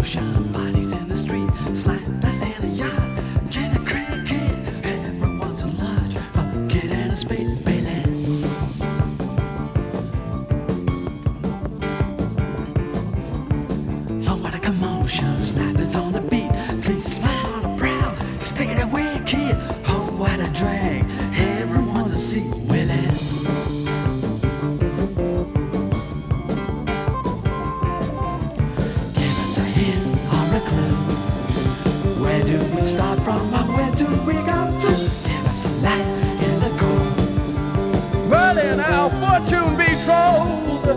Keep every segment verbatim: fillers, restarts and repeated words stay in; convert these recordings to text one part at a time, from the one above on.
commotion, bodies in the street, slappers in the yard, get a cricket, everyone's a large bucket and a spade, baby. Oh, what a commotion, snappers on the beat, please smile on the proud, stay that way, kid. Oh, what a drag, everyone's a seat, Willie. Where do we start from and where do we go to? Give us a light in the cold. Well, in our fortune betrothed,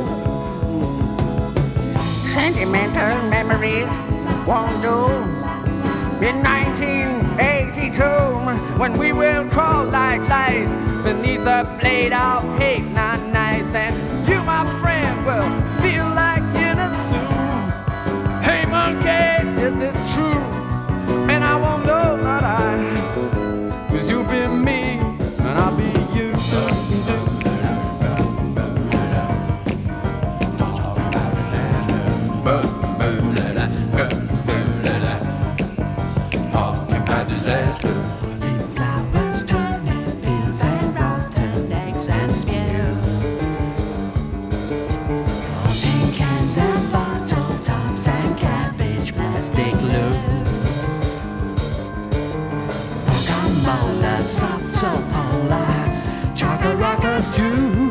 Sentimental memories won't do. In nineteen eighty-two, when we will crawl like lice beneath a blade of hate, not nice, and you, my friend, will feel like in a zoo. Hey, monkey, is it true? And I won't know, not I, cause you'll be me, and I'll be you. Talking about disaster. Flowers turning, pills and rotten eggs and spew. Tin cans and bottle tops and cabbage plastic glue. Guacamole, soft soap, polar, chocolate rocker stew.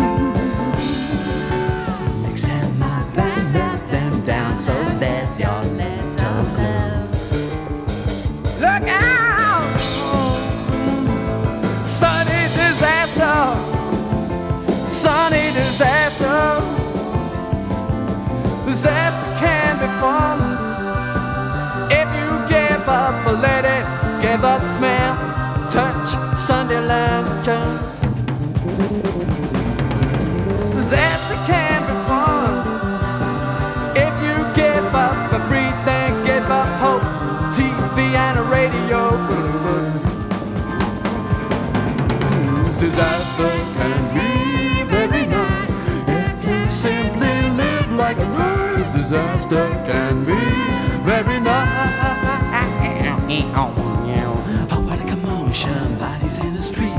Mix them up and let them down, so there's your little clue. Look out! Sunny disaster! Sunny disaster! Disaster can be fun if you give up, let it give up smell, touch Sunday lantern. Disaster can be fun if you give up everything, give up hope, T V and a radio. Disaster can be very nice if you simply live like a nice. Disaster can be very nice. Oh, what a commotion, bodies in the street.